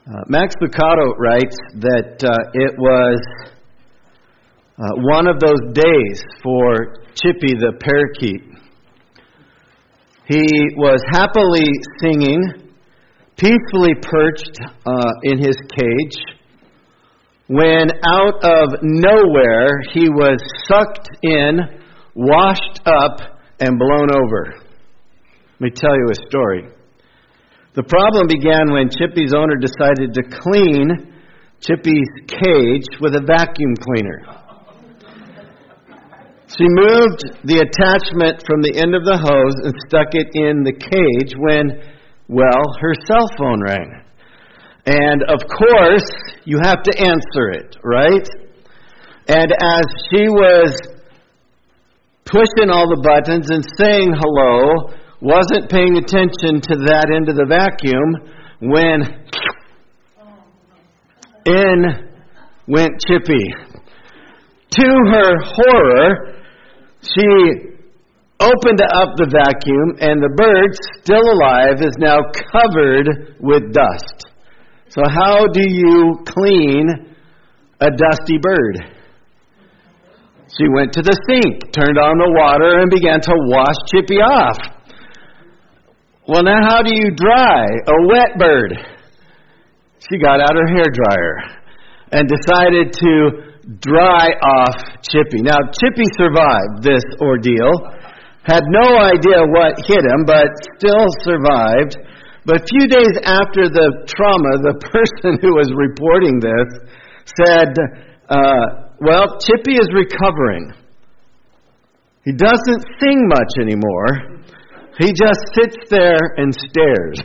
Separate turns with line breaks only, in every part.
Max Lucado writes that it was one of those days for Chippy the parakeet. He was happily singing, peacefully perched in his cage, when out of nowhere he was sucked in, washed up, and blown over. Let me tell you a story. The problem began when Chippy's owner decided to clean Chippy's cage with a vacuum cleaner. She moved the attachment from the end of the hose and stuck it in the cage when, her cell phone rang. And of course, you have to answer it, right? And as she was pushing all the buttons and saying hello, wasn't paying attention to that end of the vacuum when in went Chippy. To her horror, she opened up the vacuum and the bird, still alive, is now covered with dust. So how do you clean a dusty bird? She went to the sink, turned on the water, and began to wash Chippy off. Well, now how do you dry a wet bird? She got out her hairdryer and decided to dry off Chippy. Now, Chippy survived this ordeal, had no idea what hit him, but still survived. But a few days after the trauma, the person who was reporting this said, Chippy is recovering. He doesn't sing much anymore. He just sits there and stares.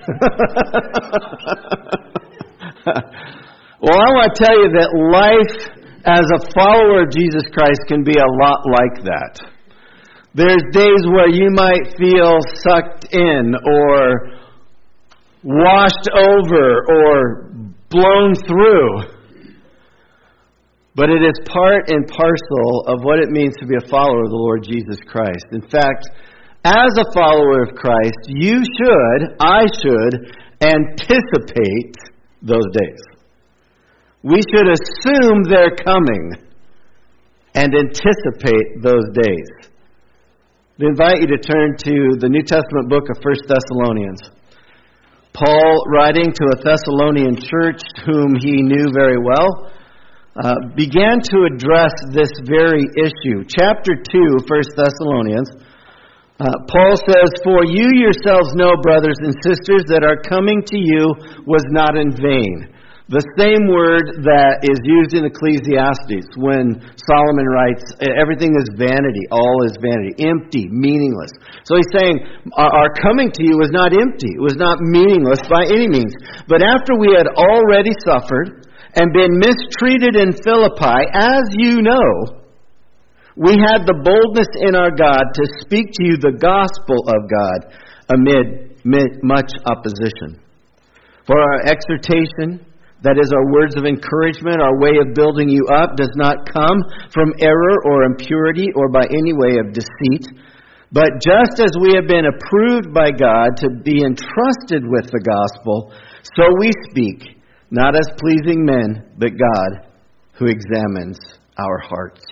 Well, I want to tell you that life as a follower of Jesus Christ can be a lot like that. There's days where you might feel sucked in or washed over or blown through. But it is part and parcel of what it means to be a follower of the Lord Jesus Christ. In fact, as a follower of Christ, I should anticipate those days. We should assume they're coming and anticipate those days. I invite you to turn to the New Testament book of 1 Thessalonians. Paul, writing to a Thessalonian church whom he knew very well, began to address this very issue. Chapter 2, 1 Thessalonians, Paul says, "For you yourselves know, brothers and sisters, that our coming to you was not in vain." The same word that is used in Ecclesiastes when Solomon writes, everything is vanity, all is vanity, empty, meaningless. So he's saying, our coming to you was not empty, it was not meaningless by any means. But after we had already suffered and been mistreated in Philippi, as you know, we had the boldness in our God to speak to you the gospel of God amid much opposition. For our exhortation, that is our words of encouragement, our way of building you up, does not come from error or impurity or by any way of deceit. But just as we have been approved by God to be entrusted with the gospel, so we speak, not as pleasing men, but God who examines our hearts.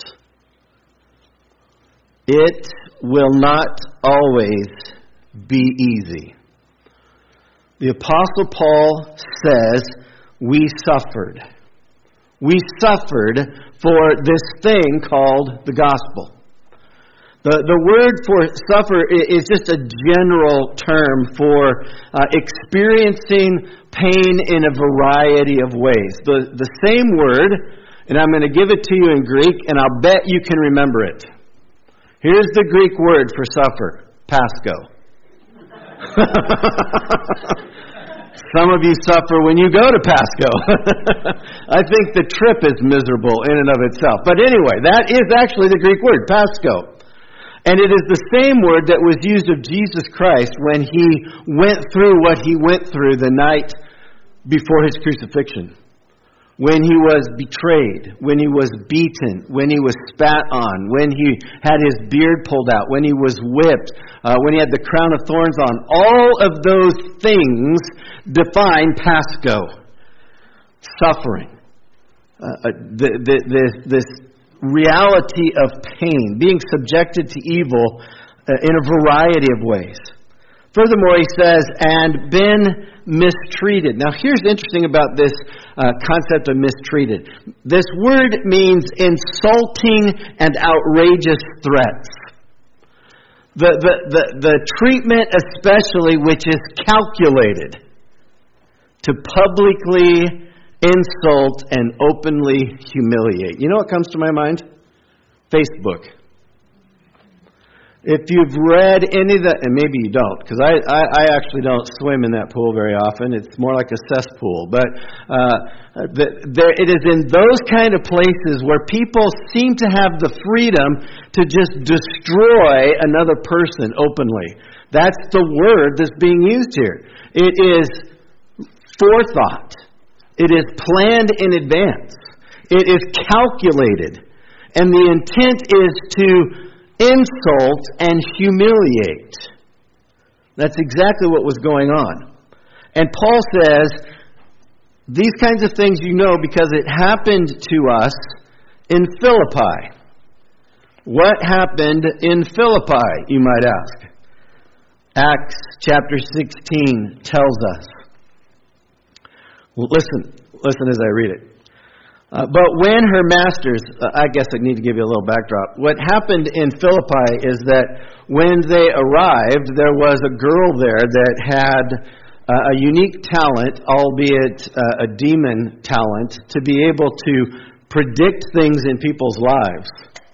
It will not always be easy. The Apostle Paul says, we suffered. We suffered for this thing called the gospel. The word for suffer is just a general term for experiencing pain in a variety of ways. The same word, and I'm going to give it to you in Greek, and I'll bet you can remember it. Here's the Greek word for suffer, Pasco. Some of you suffer when you go to Pasco. I think the trip is miserable in and of itself. But anyway, that is actually the Greek word, Pasco. And it is the same word that was used of Jesus Christ when he went through what he went through the night before his crucifixion. When he was betrayed, when he was beaten, when he was spat on, when he had his beard pulled out, when he was whipped, when he had the crown of thorns on. All of those things define Pasco. suffering, this reality of pain, being subjected to evil in a variety of ways. Furthermore, he says, and been mistreated. Now, here's interesting about this concept of mistreated. This word means insulting and outrageous threats. The treatment especially which is calculated to publicly insult and openly humiliate. You know what comes to my mind? Facebook. If you've read any of that, and maybe you don't, because I actually don't swim in that pool very often. It's more like a cesspool. But it is in those kind of places where people seem to have the freedom to just destroy another person openly. That's the word that's being used here. It is forethought. It is planned in advance. It is calculated. And the intent is to insult and humiliate. That's exactly what was going on. And Paul says, these kinds of things you know because it happened to us in Philippi. What happened in Philippi, you might ask? Acts chapter 16 tells us. Well, listen as I read it. But when her masters, I guess I need to give you a little backdrop. What happened in Philippi is that when they arrived, there was a girl there that had a unique talent, albeit a demon talent, to be able to predict things in people's lives.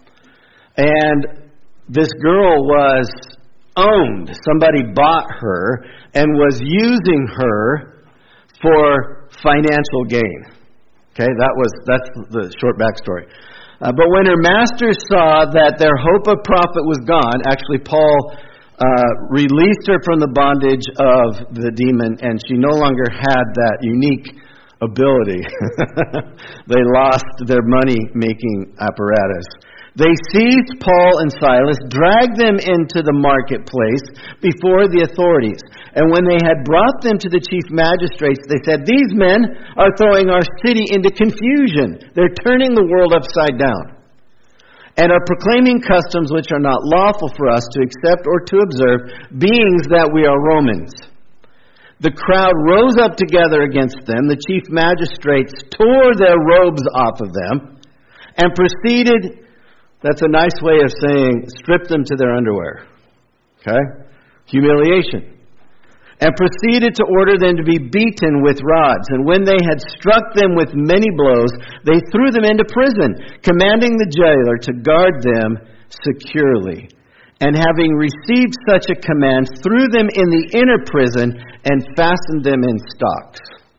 And this girl was owned. Somebody bought her and was using her for financial gain. Okay, that's the short backstory. But when her masters saw that their hope of profit was gone, actually Paul released her from the bondage of the demon, and she no longer had that unique ability. They lost their money-making apparatus. They seized Paul and Silas, dragged them into the marketplace before the authorities. And when they had brought them to the chief magistrates, they said, "These men are throwing our city into confusion. They're turning the world upside down and are proclaiming customs which are not lawful for us to accept or to observe, being that we are Romans." The crowd rose up together against them. The chief magistrates tore their robes off of them and proceeded... That's a nice way of saying strip them to their underwear. Okay? Humiliation. And proceeded to order them to be beaten with rods. And when they had struck them with many blows, they threw them into prison, commanding the jailer to guard them securely. And having received such a command, threw them in the inner prison and fastened them in stocks.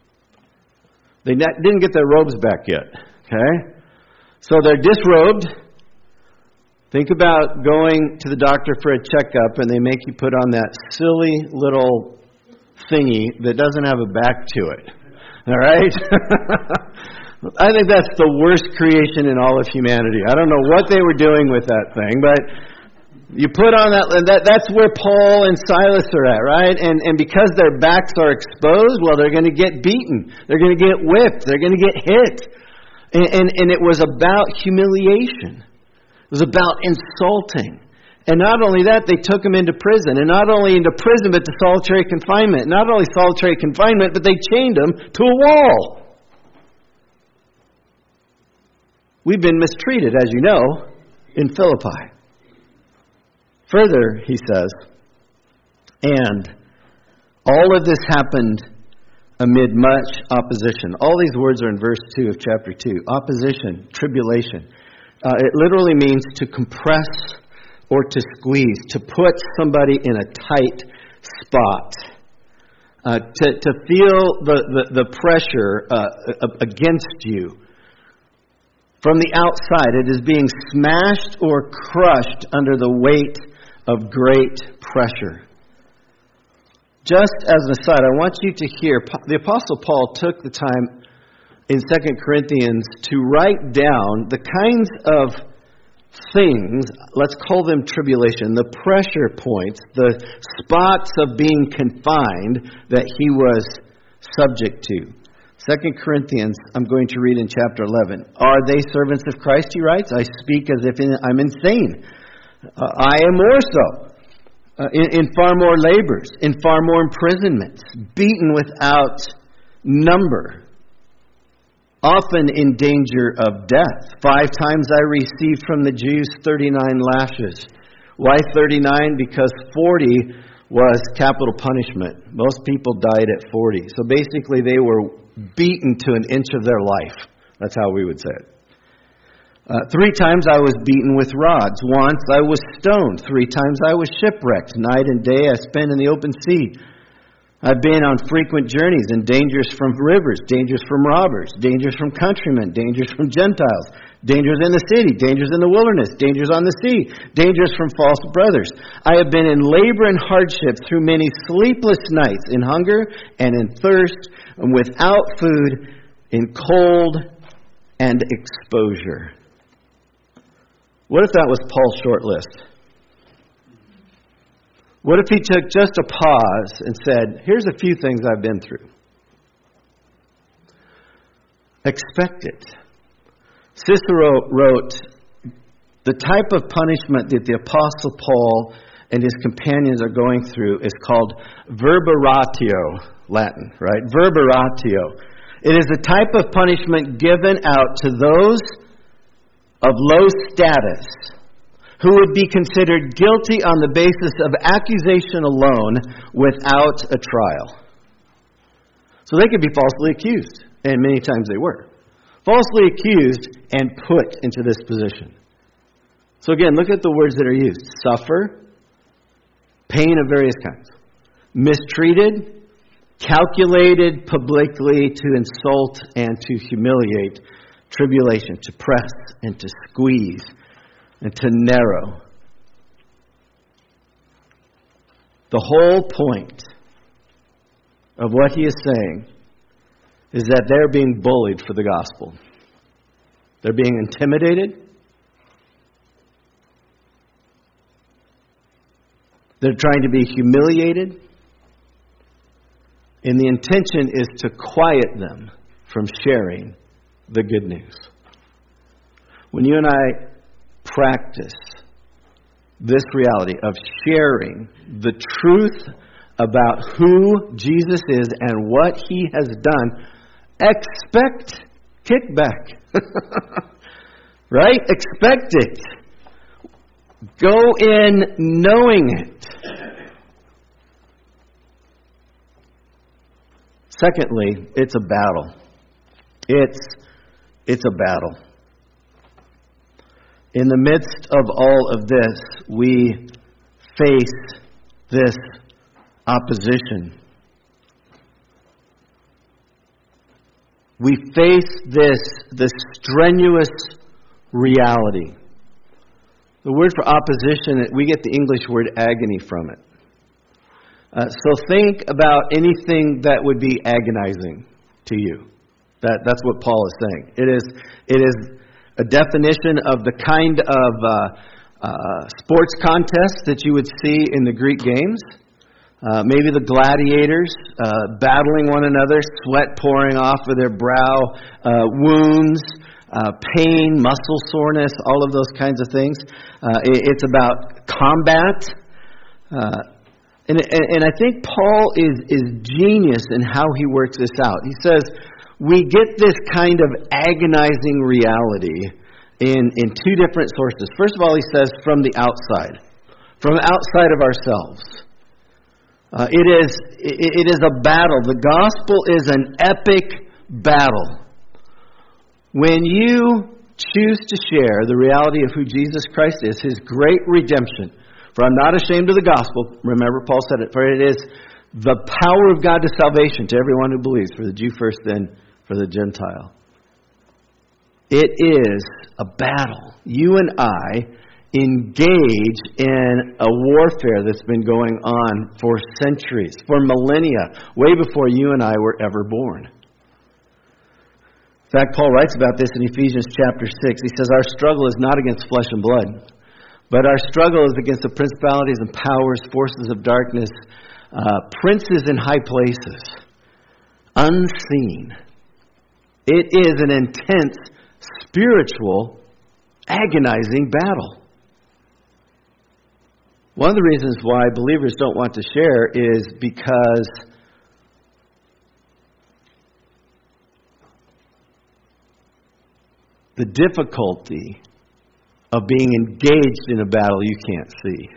They didn't get their robes back yet. Okay? So they're disrobed. Think about going to the doctor for a checkup and they make you put on that silly little thingy that doesn't have a back to it. All right? I think that's the worst creation in all of humanity. I don't know what they were doing with that thing, but you put on that's where Paul and Silas are at, right? And because their backs are exposed, well, they're going to get beaten. They're going to get whipped. They're going to get hit. And it was about humiliation. It was about insulting. And not only that, they took him into prison. And not only into prison, but to solitary confinement. Not only solitary confinement, but they chained him to a wall. We've been mistreated, as you know, in Philippi. Further, he says, and all of this happened amid much opposition. All these words are in verse 2 of chapter 2. Opposition, tribulation. It literally means to compress or to squeeze, to put somebody in a tight spot, to feel the pressure against you. From the outside, it is being smashed or crushed under the weight of great pressure. Just as an aside, I want you to hear, the Apostle Paul took the time in 2 Corinthians to write down the kinds of things, let's call them tribulation, the pressure points, the spots of being confined that he was subject to. 2 Corinthians, I'm going to read in chapter 11. Are they servants of Christ, he writes? I speak as if I'm insane. I am more so. In far more labors, in far more imprisonments, beaten without number, often in danger of death. 5 times I received from the Jews 39 lashes. Why 39? Because 40 was capital punishment. Most people died at 40. So basically they were beaten to an inch of their life. That's how we would say it. 3 times I was beaten with rods. Once I was stoned. 3 times I was shipwrecked. Night and day I spent in the open sea. I've been on frequent journeys and dangers from rivers, dangers from robbers, dangers from countrymen, dangers from Gentiles, dangers in the city, dangers in the wilderness, dangers on the sea, dangers from false brothers. I have been in labor and hardship through many sleepless nights, in hunger and in thirst, and without food, in cold and exposure. What if that was Paul's short list? What if he took just a pause and said, here's a few things I've been through. Expect it. Cicero wrote, the type of punishment that the Apostle Paul and his companions are going through is called verberatio, Latin, right? Verberatio. It is the type of punishment given out to those of low status who would be considered guilty on the basis of accusation alone without a trial. So they could be falsely accused, and many times they were. Falsely accused and put into this position. So again, look at the words that are used. Suffer, pain of various kinds. Mistreated, calculated publicly to insult and to humiliate. Tribulation, to press and to squeeze and to narrow. The whole point of what he is saying is that they're being bullied for the gospel. They're being intimidated. They're trying to be humiliated. And the intention is to quiet them from sharing the good news. When you and I practice this reality of sharing the truth about who Jesus is and what He has done, expect kickback. Right? Expect it. Go in knowing it. Secondly, it's a battle. It's a battle. In the midst of all of this, we face this opposition. We face this strenuous reality. The word for opposition, we get the English word agony from it. So think about anything that would be agonizing to you. That's what Paul is saying. It is a definition of the kind of sports contest that you would see in the Greek games. Maybe the gladiators battling one another, sweat pouring off of their brow, wounds, pain, muscle soreness, all of those kinds of things. It's about combat. And I think Paul is genius in how he works this out. He says, we get this kind of agonizing reality in 2 different sources. First of all, he says, from the outside. From outside of ourselves. It is a battle. The gospel is an epic battle. When you choose to share the reality of who Jesus Christ is, His great redemption, for I'm not ashamed of the gospel. Remember, Paul said it, for it is the power of God to salvation to everyone who believes, for the Jew first, then for the Gentile. It is a battle. You and I engage in a warfare that's been going on for centuries, for millennia, way before you and I were ever born. In fact, Paul writes about this in Ephesians chapter 6. He says, our struggle is not against flesh and blood, but our struggle is against the principalities and powers, forces of darkness, princes in high places, unseen It is an intense, spiritual, agonizing battle. One of the reasons why believers don't want to share is because the difficulty of being engaged in a battle you can't see.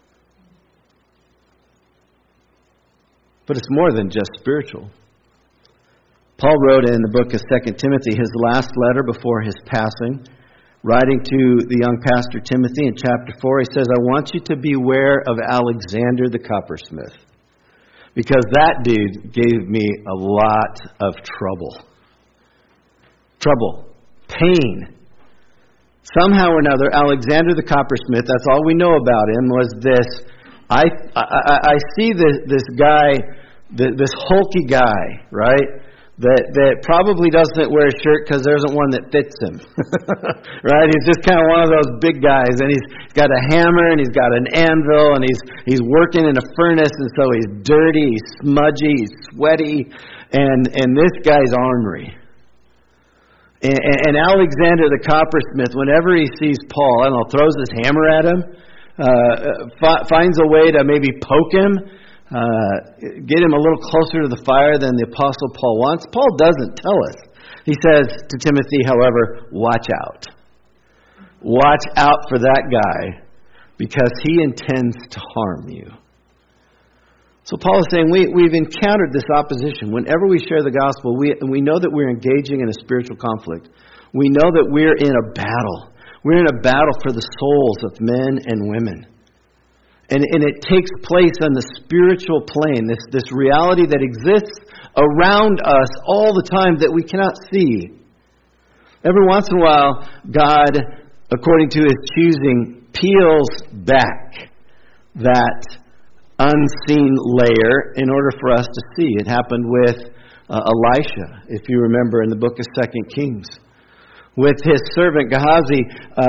But it's more than just spiritual. Paul wrote in the book of 2 Timothy, his last letter before his passing, writing to the young pastor Timothy in chapter 4, he says, I want you to beware of Alexander the coppersmith, because that dude gave me a lot of trouble. Trouble. Pain. Somehow or another, Alexander the coppersmith, that's all we know about him, was this. I see this guy, this hulky guy, right? That probably doesn't wear a shirt because there isn't one that fits him. Right? He's just kind of one of those big guys, and he's got a hammer and he's got an anvil, and he's working in a furnace, and so he's dirty, he's smudgy, he's sweaty, and this guy's ornery. And Alexander the coppersmith, whenever he sees Paul, I don't know, throws his hammer at him, finds a way to maybe poke him, get him a little closer to the fire than the Apostle Paul wants. Paul doesn't tell us. He says to Timothy, however, watch out. Watch out for that guy, because he intends to harm you. So Paul is saying we've encountered this opposition. Whenever we share the gospel, we know that we're engaging in a spiritual conflict. We know that we're in a battle. We're in a battle for the souls of men and women. And it takes place on the spiritual plane, this reality that exists around us all the time that we cannot see. Every once in a while, God, according to His choosing, peels back that unseen layer in order for us to see. It happened with Elisha, if you remember in the book of 2 Kings. With his servant Gehazi,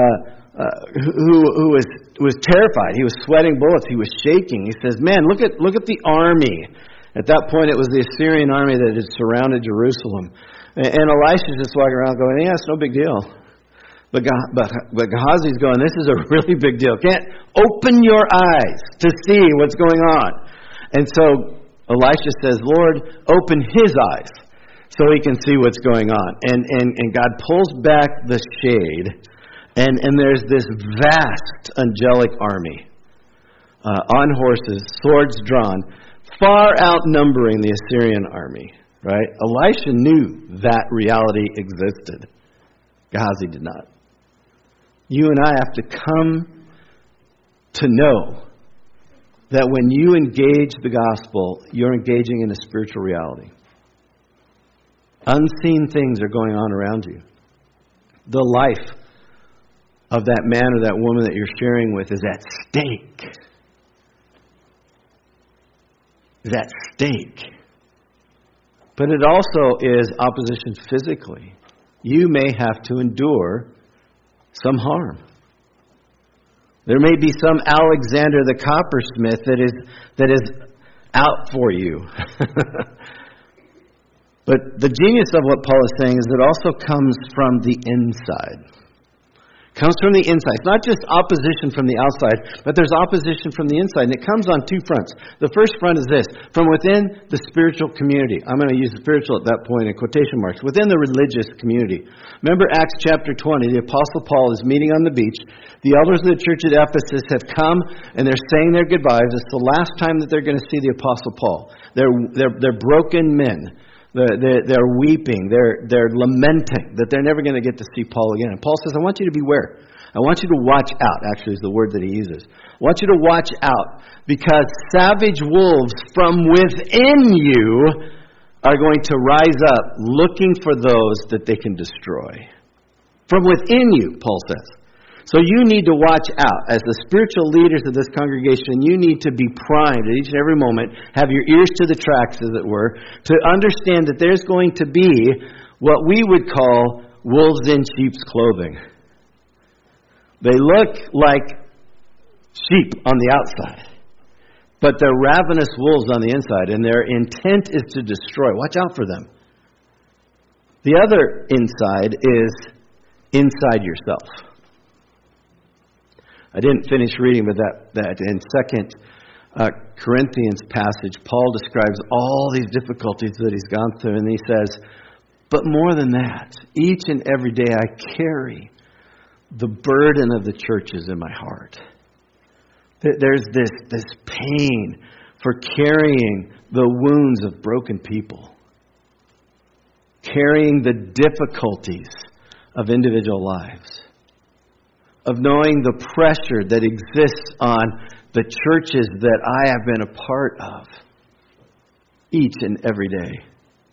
who was terrified. He was sweating bullets. He was shaking. He says, man, look at the army. At that point, it was the Assyrian army that had surrounded Jerusalem. And Elisha's just walking around going, yeah, it's no big deal. But Gehazi's going, this is a really big deal. Can't open your eyes to see what's going on. And so Elisha says, Lord, open his eyes so he can see what's going on. And God pulls back the shade. And there's this vast angelic army on horses, swords drawn, far outnumbering the Assyrian army. Right? Elisha knew that reality existed. Gehazi did not. You and I have to come to know that when you engage the gospel, you're engaging in a spiritual reality. Unseen things are going on around you. The life of that man or that woman that you're sharing with is at stake. Is at stake. But it also is opposition physically. You may have to endure some harm. There may be some Alexander the coppersmith that is out for you. But the genius of what Paul is saying is it also comes from the inside. Comes from the inside. It's not just opposition from the outside, but there's opposition from the inside. And it comes on two fronts. The first front is this. From within the spiritual community. I'm going to use spiritual at that point in quotation marks. Within the religious community. Remember Acts chapter 20. The Apostle Paul is meeting on the beach. The elders of the church at Ephesus have come and they're saying their goodbyes. It's the last time that they're going to see the Apostle Paul. They're broken men. They're weeping. They're lamenting that they're never going to get to see Paul again. And Paul says, I want you to beware. I want you to watch out, actually is the word that he uses. I want you to watch out because savage wolves from within you are going to rise up looking for those that they can destroy. From within you, Paul says. So you need to watch out. As the spiritual leaders of this congregation, you need to be primed at each and every moment, have your ears to the tracks, as it were, to understand that there's going to be what we would call wolves in sheep's clothing. They look like sheep on the outside, but they're ravenous wolves on the inside, and their intent is to destroy. Watch out for them. The other inside is inside yourself. I didn't finish reading, but that in 2 Corinthians passage, Paul describes all these difficulties that he's gone through, and he says, but more than that, each and every day I carry the burden of the churches in my heart. There's this pain for carrying the wounds of broken people, carrying the difficulties of individual lives, of knowing the pressure that exists on the churches that I have been a part of each and every day.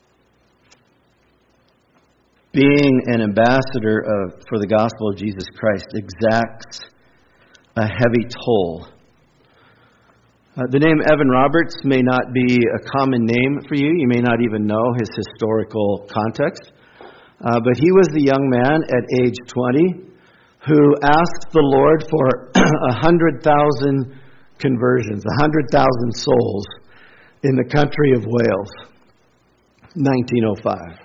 Being an ambassador for the gospel of Jesus Christ exacts a heavy toll. The name Evan Roberts may not be a common name for you. You may not even know his historical context. But he was the young man at age 20 who asked the Lord for 100,000 conversions, 100,000 souls in the country of Wales, 1905.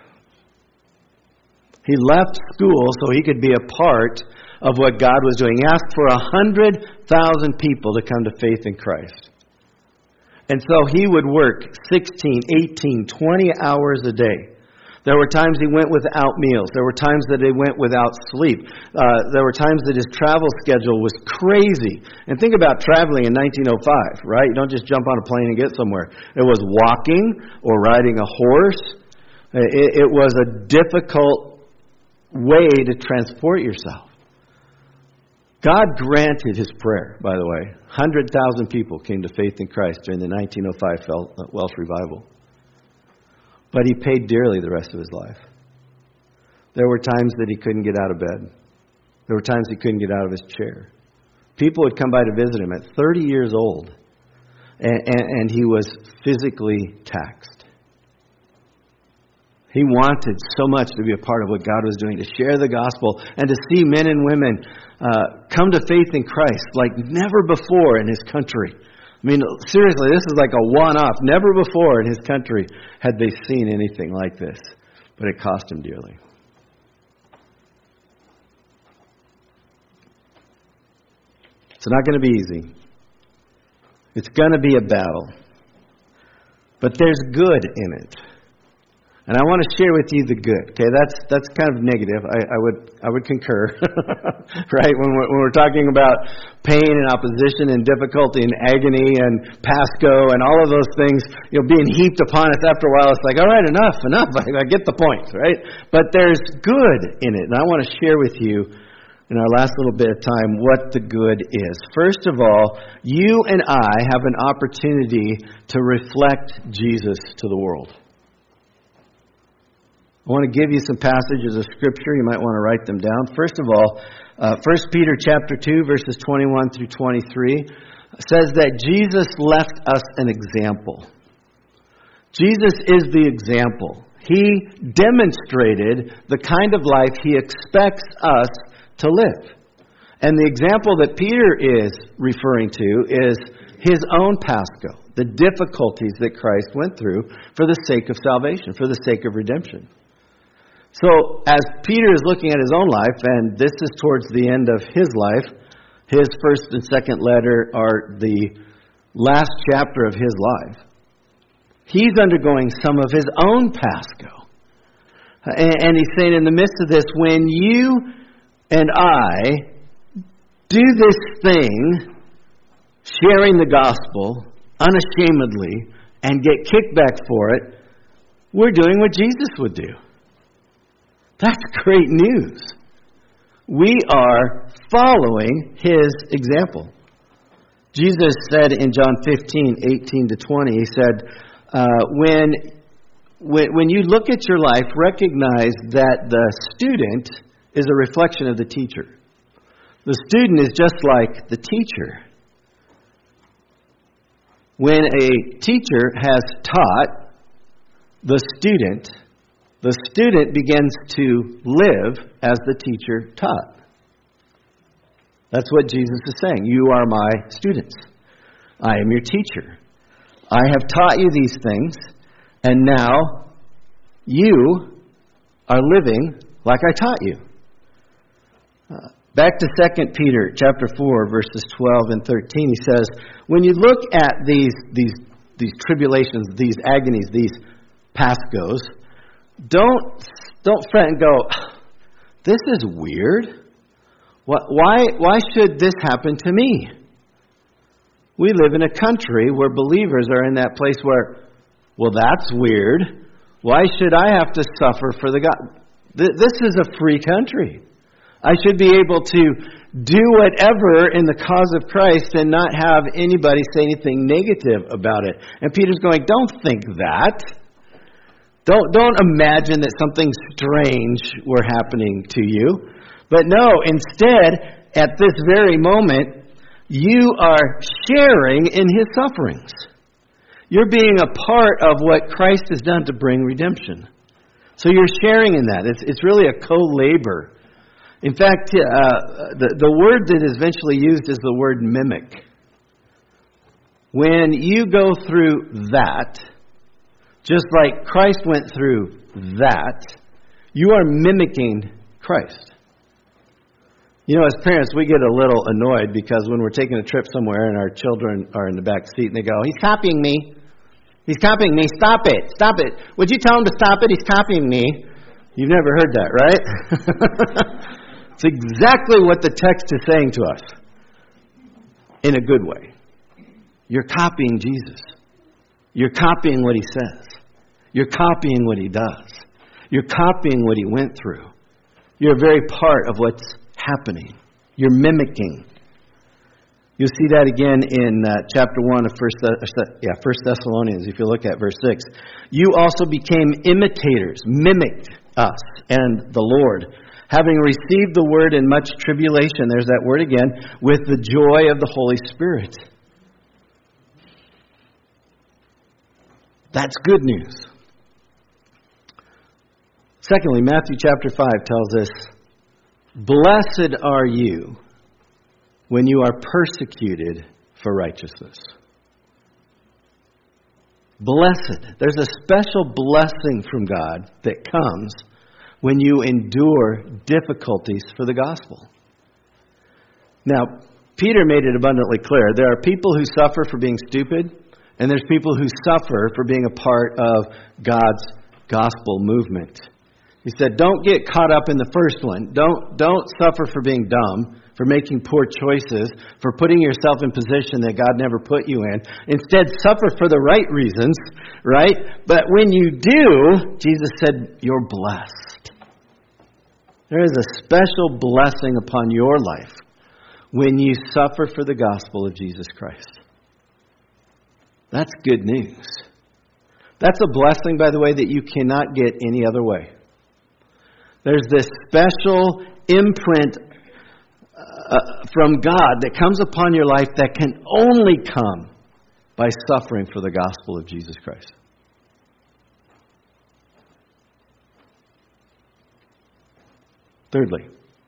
He left school so he could be a part of what God was doing. He asked for 100,000 people to come to faith in Christ. And so he would work 16, 18, 20 hours a day. There were times he went without meals. There were times that he went without sleep. There were times that his travel schedule was crazy. And think about traveling in 1905, right? You don't just jump on a plane and get somewhere. It was walking or riding a horse. It was a difficult way to transport yourself. God granted his prayer, by the way. 100,000 people came to faith in Christ during the 1905 Welsh revival. But he paid dearly the rest of his life. There were times that he couldn't get out of bed. There were times he couldn't get out of his chair. People would come by to visit him at 30 years old, and he was physically taxed. He wanted so much to be a part of what God was doing, to share the gospel and to see men and women come to faith in Christ like never before in his country. I mean, seriously, this is like a one-off. Never before in his country had they seen anything like this. But it cost him dearly. It's not going to be easy. It's going to be a battle. But there's good in it. And I want to share with you the good. Okay, that's kind of negative. I would concur, right? When we're talking about pain and opposition and difficulty and agony and Pasco and all of those things, being heaped upon us after a while, it's like, all right, enough. I get the point, right? But there's good in it, and I want to share with you in our last little bit of time what the good is. First of all, you and I have an opportunity to reflect Jesus to the world. I want to give you some passages of Scripture. You might want to write them down. First of all, 1 Peter chapter 2, verses 21 through 23 says that Jesus left us an example. Jesus is the example. He demonstrated the kind of life he expects us to live. And the example that Peter is referring to is his own Pasco, the difficulties that Christ went through for the sake of salvation, for the sake of redemption. So, as Peter is looking at his own life, and this is towards the end of his life, his first and second letter are the last chapter of his life. He's undergoing some of his own Pasco. And he's saying in the midst of this, when you and I do this thing, sharing the gospel unashamedly, and get kickback for it, we're doing what Jesus would do. That's great news. We are following his example. Jesus said in John 15, 18 to 20, he said, when you look at your life, recognize that the student is a reflection of the teacher. The student is just like the teacher. When a teacher has taught the student begins to live as the teacher taught. That's what Jesus is saying. You are my students. I am your teacher. I have taught you these things, and now you are living like I taught you. Back to 2 Peter chapter 4, verses 12 and 13, he says, when you look at these tribulations, these agonies, these pascos, don't fret and go, this is weird. Why should this happen to me? We live in a country where believers are in that place where, well, that's weird. Why should I have to suffer for the God? This is a free country. I should be able to do whatever in the cause of Christ and not have anybody say anything negative about it. And Peter's going, don't think that. Don't imagine that something strange were happening to you. But no, instead, at this very moment, you are sharing in His sufferings. You're being a part of what Christ has done to bring redemption. So you're sharing in that. It's really a co-labor. In fact, the word that is eventually used is the word mimic. When you go through that, just like Christ went through that, you are mimicking Christ. You know, as parents, we get a little annoyed because when we're taking a trip somewhere and our children are in the back seat and they go, he's copying me. He's copying me. Stop it. Stop it. Would you tell him to stop it? He's copying me. You've never heard that, right? It's exactly what the text is saying to us. In a good way. You're copying Jesus. You're copying what He says. You're copying what He does. You're copying what He went through. You're a very part of what's happening. You're mimicking. You'll see that again in chapter 1 of 1 Thessalonians, if you look at verse 6. You also became imitators, mimicked us and the Lord, having received the word in much tribulation, there's that word again, with the joy of the Holy Spirit. That's good news. Secondly, Matthew chapter 5 tells us, blessed are you when you are persecuted for righteousness. Blessed. There's a special blessing from God that comes when you endure difficulties for the gospel. Now, Peter made it abundantly clear. There are people who suffer for being stupid, and there's people who suffer for being a part of God's gospel movement. He said, don't get caught up in the first one. Don't suffer for being dumb, for making poor choices, for putting yourself in position that God never put you in. Instead, suffer for the right reasons, right? But when you do, Jesus said, you're blessed. There is a special blessing upon your life when you suffer for the gospel of Jesus Christ. That's good news. That's a blessing, by the way, that you cannot get any other way. There's this special imprint from God that comes upon your life that can only come by suffering for the gospel of Jesus Christ. Thirdly,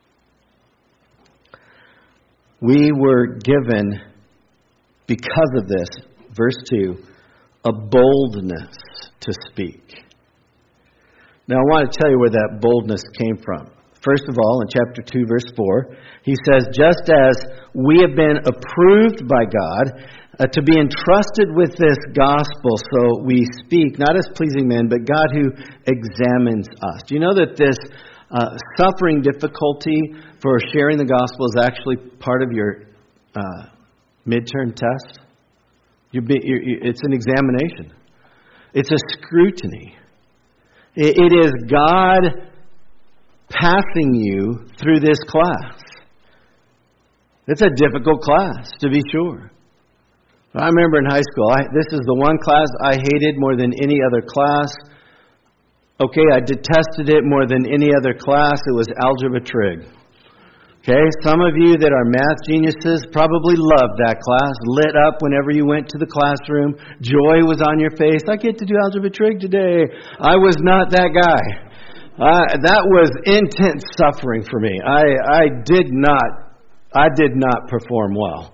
we were given, because of this, verse 2, a boldness to speak. Now, I want to tell you where that boldness came from. First of all, in chapter 2, verse 4, he says, just as we have been approved by God to be entrusted with this gospel, so we speak, not as pleasing men, but God who examines us. Do you know that this suffering difficulty for sharing the gospel is actually part of your midterm test? It's an examination. It's a scrutiny. It is God passing you through this class. It's a difficult class, to be sure. I remember in high school, this is the one class I hated more than any other class. Okay, I detested it more than any other class. It was Algebra Trig. Okay, some of you that are math geniuses probably loved that class. Lit up whenever you went to the classroom. Joy was on your face. I get to do Algebra Trig today. I was not that guy. That was intense suffering for me. I did not perform well.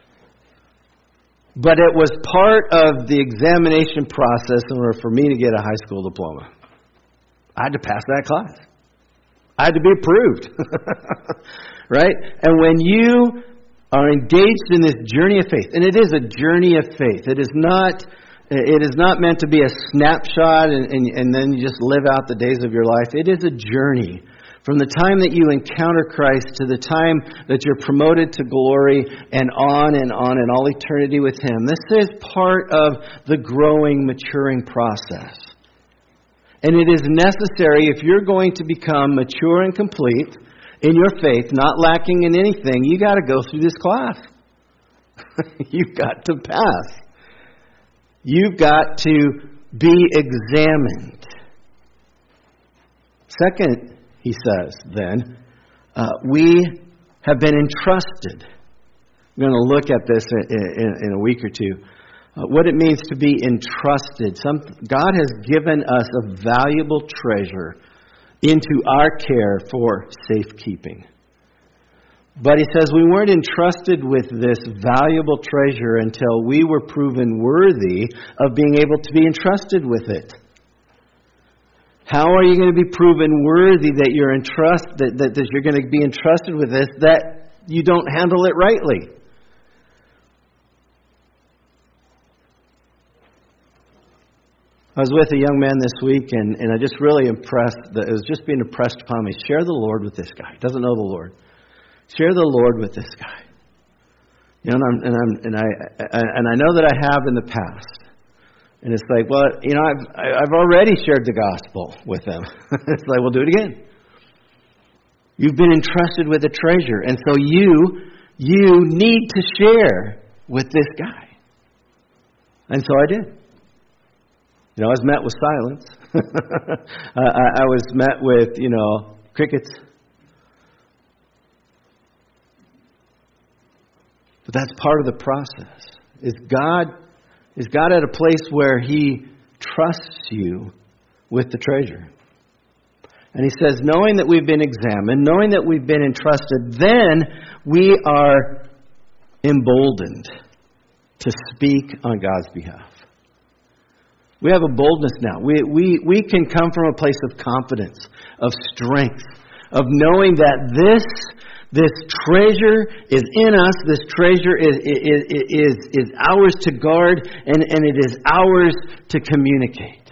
But it was part of the examination process in order for me to get a high school diploma. I had to pass that class. I had to be approved. Right? And when you are engaged in this journey of faith, and it is a journey of faith. It is not meant to be a snapshot and then you just live out the days of your life. It is a journey. From the time that you encounter Christ to the time that you're promoted to glory and on and all eternity with Him. This is part of the growing, maturing process. And it is necessary if you're going to become mature and complete in your faith, not lacking in anything, you got to go through this class. You've got to pass. You've got to be examined. Second, he says then, we have been entrusted. I'm going to look at this in a week or two. What it means to be entrusted. God has given us a valuable treasure into our care for safekeeping. But he says we weren't entrusted with this valuable treasure until we were proven worthy of being able to be entrusted with it. How are you going to be proven worthy that you're that you're going to be entrusted with this, that you don't handle it rightly? I was with a young man this week, and I just really impressed. It was just being impressed upon me. Share the Lord with this guy. He doesn't know the Lord. Share the Lord with this guy. You know, and I know that I have in the past. And it's like, well, you know, I've already shared the gospel with them. It's like, well, do it again. You've been entrusted with a treasure, and so you need to share with this guy. And so I did. You know, I was met with silence. I was met with, crickets. But that's part of the process. Is God at a place where He trusts you with the treasure? And He says, knowing that we've been examined, knowing that we've been entrusted, then we are emboldened to speak on God's behalf. We have a boldness now. We can come from a place of confidence, of strength, of knowing that this treasure is in us. This treasure is ours to guard, and it is ours to communicate.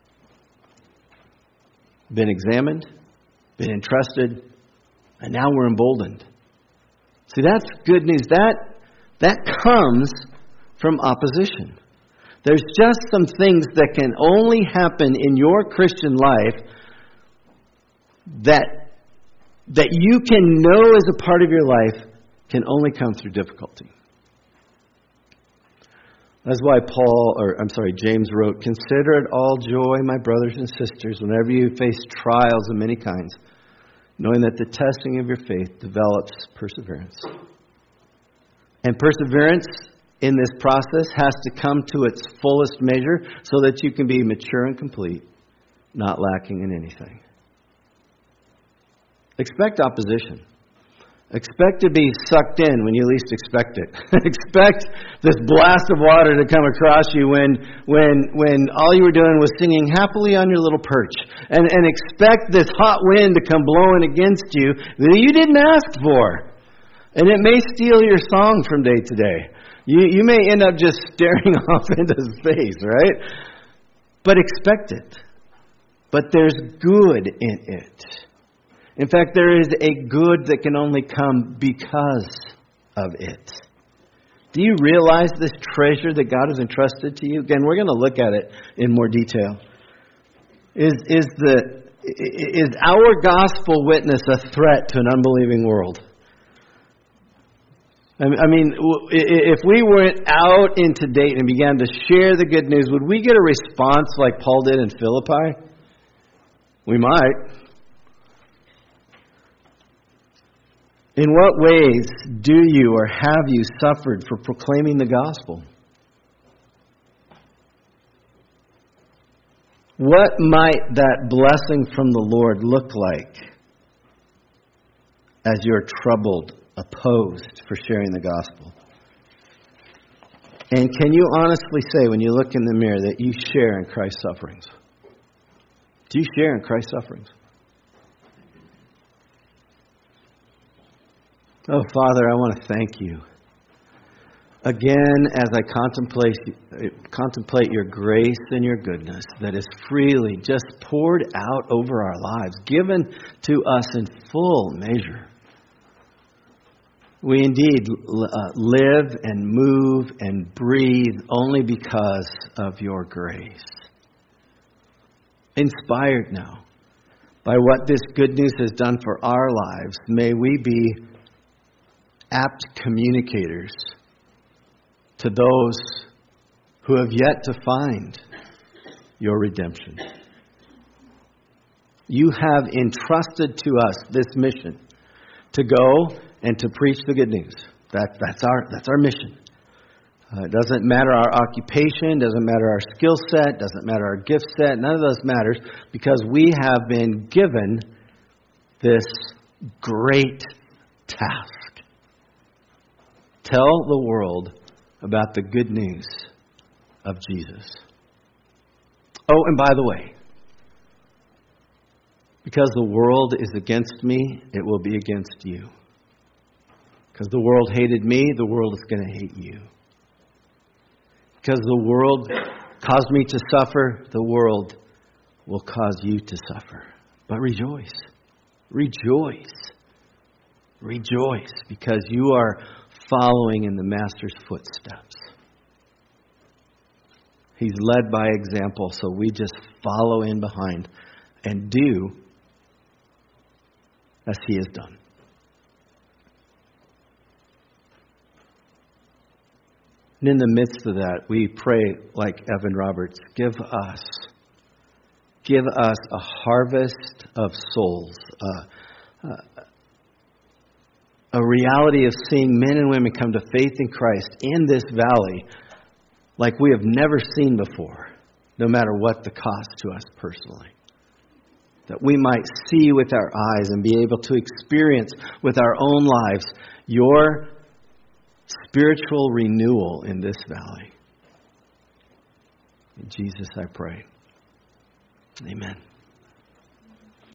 Been examined, been entrusted, and now we're emboldened. See, that's good news. That comes from opposition. There's just some things that can only happen in your Christian life that you can know as a part of your life can only come through difficulty. That's why James wrote, "Consider it all joy, my brothers and sisters, whenever you face trials of many kinds, knowing that the testing of your faith develops perseverance." And perseverance in this process has to come to its fullest measure so that you can be mature and complete, not lacking in anything. Expect opposition. Expect to be sucked in when you least expect it. Expect this blast of water to come across you when all you were doing was singing happily on your little perch. And expect this hot wind to come blowing against you that you didn't ask for. And it may steal your song from day to day. You may end up just staring off into space, right? But expect it. But there's good in it. In fact, there is a good that can only come because of it. Do you realize this treasure that God has entrusted to you? Again, we're going to look at it in more detail. Is our gospel witness a threat to an unbelieving world? I mean, if we went out into Dayton and began to share the good news, would we get a response like Paul did in Philippi? We might. In what ways do you or have you suffered for proclaiming the gospel? What might that blessing from the Lord look like as you're troubled, opposed for sharing the gospel? And can you honestly say when you look in the mirror that you share in Christ's sufferings? Do you share in Christ's sufferings? Oh, Father, I want to thank you. Again, as I contemplate your grace and your goodness that is freely just poured out over our lives, given to us in full measure. We indeed live and move and breathe only because of your grace. Inspired now by what this good news has done for our lives, may we be apt communicators to those who have yet to find your redemption. You have entrusted to us this mission to go and to preach the good news. That's our mission. It doesn't matter our occupation, doesn't matter our skill set, doesn't matter our gift set. None of those matters because we have been given this great task. Tell the world about the good news of Jesus. Oh, and by the way, because the world is against me, it will be against you. Because the world hated me, the world is going to hate you. Because the world caused me to suffer, the world will cause you to suffer. But rejoice. Rejoice. Rejoice, because you are following in the Master's footsteps. He's led by example, so we just follow in behind and do as He has done. And in the midst of that, we pray like Evan Roberts, give us a harvest of souls, a reality of seeing men and women come to faith in Christ in this valley like we have never seen before, no matter what the cost to us personally. That we might see with our eyes and be able to experience with our own lives your spiritual renewal in this valley. In Jesus I pray. Amen.